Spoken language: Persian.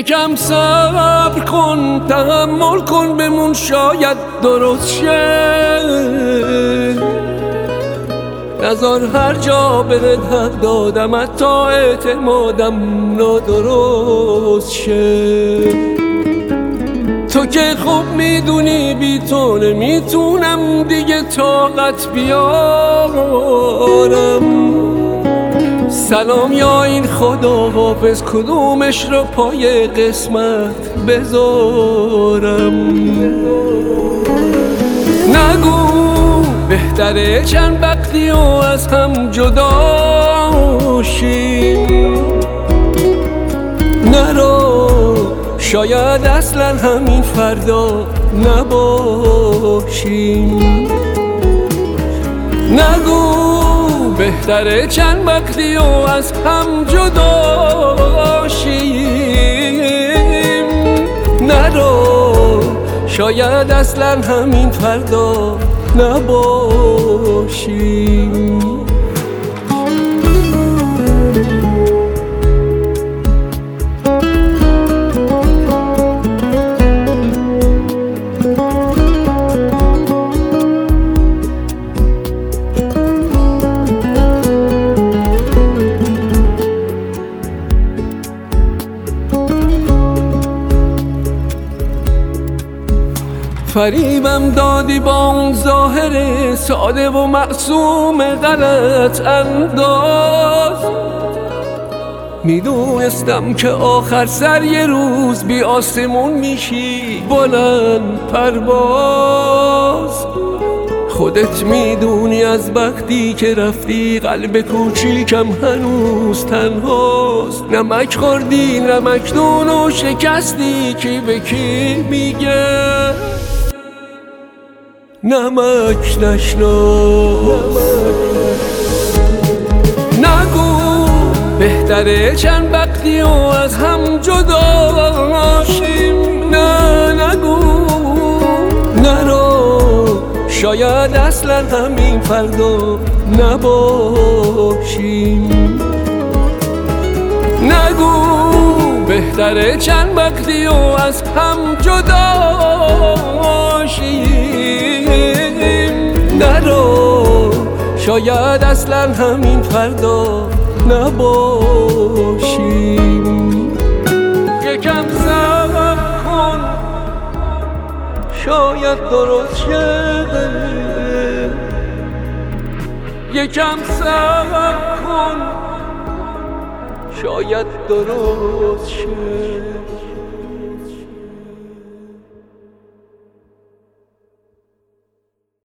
یکم صبر کن، تحمل کن، بمون شاید درست شه. نذار هر جا بهت حق دادم حتی اعتمادم نادرست شه. تو که خوب میدونی بی تو نمیتونم دیگه طاقت بیارم. سلام یا این خدا حافظ، کدومش رو پای قسمت بذارم. نگو بهتره چند وقتی و از هم جدا شیم. نرو شاید اصلا همین فردا نباشیم. نگو بهتره چند وقتی و از هم جدا شیم. نرو شاید اصلا همین فردا نباشیم. فریبم دادی با اون ظاهر ساده و معصوم غلط انداز. میدونستم که آخر سر یه روز بی آسمون میشی بلند پرواز. خودت میدونی از وقتی که رفتی قلب کوچیکم هنوز تنهاست. نمک خوردی نمکدون و شکستی، کی به کی میگه نمک نشناس. نگو بهتره چند وقتی و از هم جدا شیم. نه نگو نرو شاید اصلا همین فردا نباشیم. نگو بهتره چند وقتی و از هم جدا شیم. نرو شاید اصلا همین فردا نباشیم. یکم صبر کن شاید درست شه. یکم صبر کن شاید درست شه.